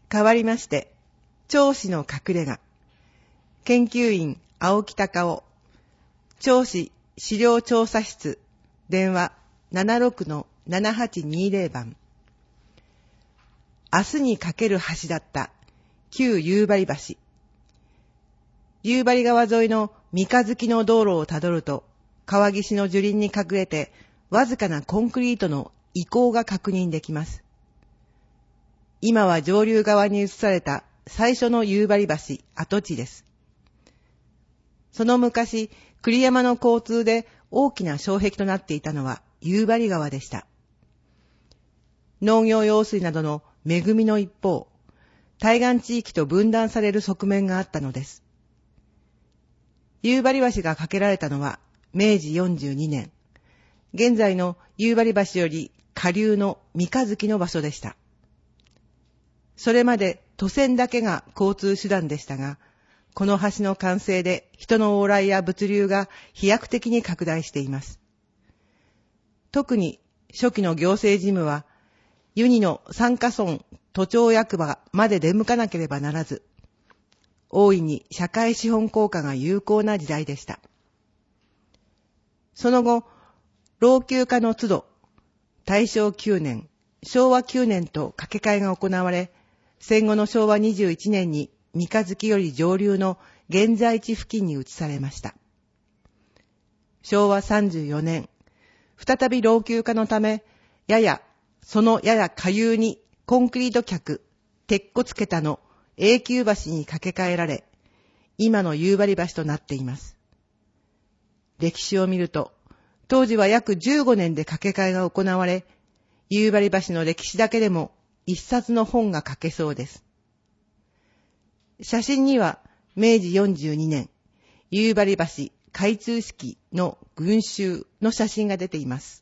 代わりまして、銚子の隠れ家、研究員青木隆夫、銚子資料調査室、電話 76-7820 番。明日に架ける橋だった旧夕張橋。夕張川沿いの三日月の道路をたどると、川岸の樹林に隠れて、わずかなコンクリートの遺構が確認できます。今は上流側に移された最初の夕張橋跡地です。その昔、栗山の交通で大きな障壁となっていたのは夕張川でした。農業用水などの恵みの一方、対岸地域と分断される側面があったのです。夕張橋が架けられたのは明治42年、現在の夕張橋より下流の三日月の場所でした。それまで都船だけが交通手段でしたが、この橋の完成で人の往来や物流が飛躍的に拡大しています。特に初期の行政事務は、ユニの三ヶ村都庁役場まで出向かなければならず、大いに社会資本効果が有効な時代でした。その後、老朽化の都度、大正9年、昭和9年と架け替えが行われ、戦後の昭和21年に三日月より上流の現在地付近に移されました。昭和34年、再び老朽化のため、そのやや下流にコンクリート脚、鉄骨桁の永久橋に架け替えられ、今の夕張橋となっています。歴史を見ると、当時は約15年で架け替えが行われ、夕張橋の歴史だけでも一冊の本が書けそうです。写真には明治42年、夕張橋開通式の群衆の写真が出ています。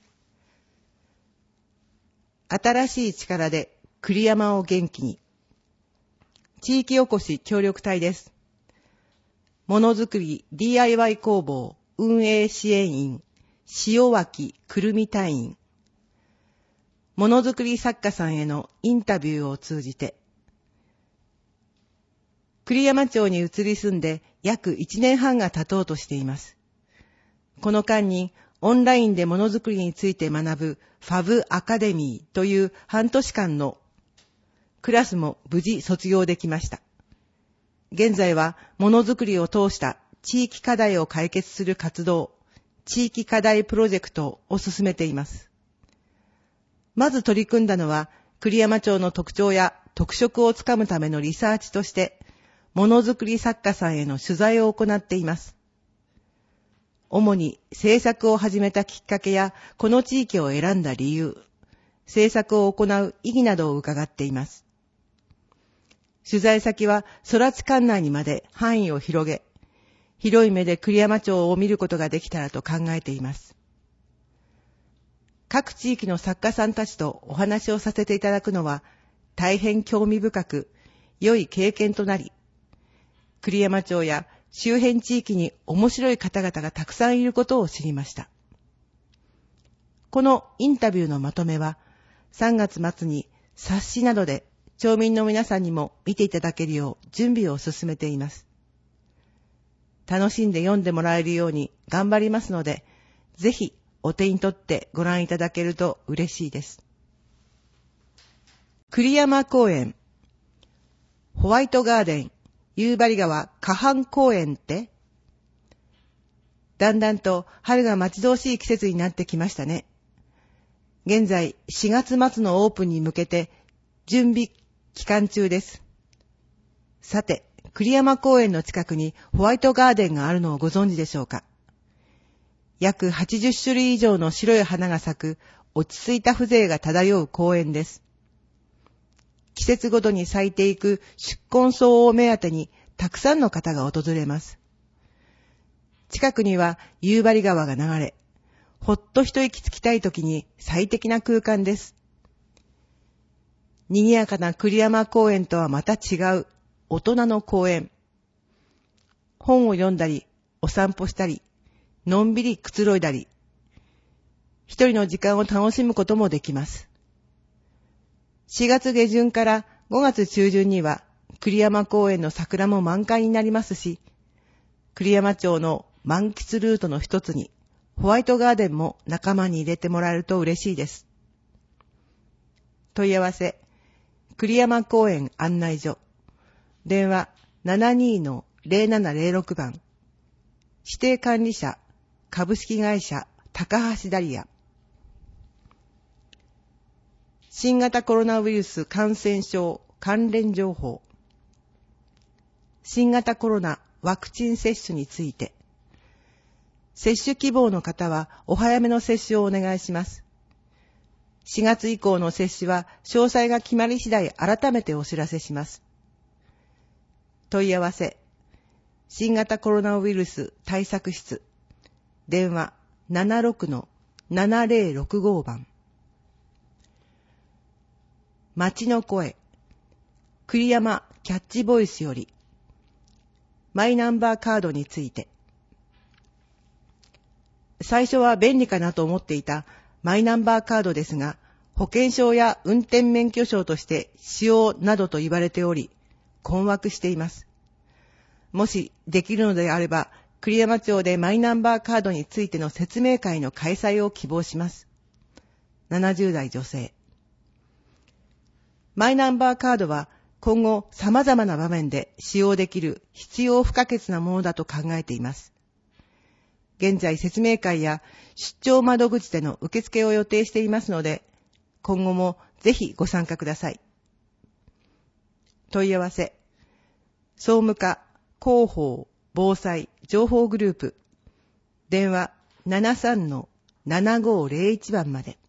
新しい力で栗山を元気に。地域おこし協力隊です。ものづくり DIY 工房運営支援員塩脇くるみ隊員。ものづくり作家さんへのインタビューを通じて、栗山町に移り住んで約1年半が経とうとしています。この間にオンラインでものづくりについて学ぶファブアカデミーという半年間のクラスも無事卒業できました。現在はものづくりを通した地域課題を解決する活動、地域課題プロジェクトを進めています。まず取り組んだのは栗山町の特徴や特色をつかむためのリサーチとして、ものづくり作家さんへの取材を行っています。主に制作を始めたきっかけや、この地域を選んだ理由、制作を行う意義などを伺っています。取材先は空知管内にまで範囲を広げ、広い目で栗山町を見ることができたらと考えています。各地域の作家さんたちとお話をさせていただくのは大変興味深く、良い経験となり、栗山町や周辺地域に面白い方々がたくさんいることを知りました。このインタビューのまとめは3月末に冊子などで町民の皆さんにも見ていただけるよう準備を進めています。楽しんで読んでもらえるように頑張りますので、ぜひお手に取ってご覧いただけると嬉しいです。栗山公園、ホワイトガーデン、夕張川河畔公園って、だんだんと春が待ち遠しい季節になってきましたね。現在4月末のオープンに向けて準備期間中です。さて、栗山公園の近くにホワイトガーデンがあるのをご存知でしょうか。約80種類以上の白い花が咲く落ち着いた風情が漂う公園です。季節ごとに咲いていく宿根草を目当てにたくさんの方が訪れます。近くには夕張川が流れ、ほっと一息つきたい時に最適な空間です。賑やかな栗山公園とはまた違う大人の公園。本を読んだり、お散歩したり、のんびりくつろいだり、一人の時間を楽しむこともできます。4月下旬から 5月中旬には栗山公園の桜も満開になりますし、栗山町の満喫ルートの一つにホワイトガーデンも仲間に入れてもらえると嬉しいです。問い合わせ、栗山公園案内所、電話 72-0706 番、指定管理者、株式会社高橋ダリア。新型コロナウイルス感染症関連情報。新型コロナワクチン接種について。接種希望の方はお早めの接種をお願いします。4月以降の接種は詳細が決まり次第改めてお知らせします。問い合わせ。新型コロナウイルス対策室。電話 76-7065 番。街の声。栗山キャッチボイスより。マイナンバーカードについて。最初は便利かなと思っていたマイナンバーカードですが、保険証や運転免許証として使用などと言われており、困惑しています。もしできるのであれば、栗山町でマイナンバーカードについての説明会の開催を希望します。70代女性。マイナンバーカードは今後様々な場面で使用できる必要不可欠なものだと考えています。現在説明会や出張窓口での受付を予定していますので、今後もぜひご参加ください。問い合わせ。総務課広報防災情報グループ。電話 73-7501 番まで。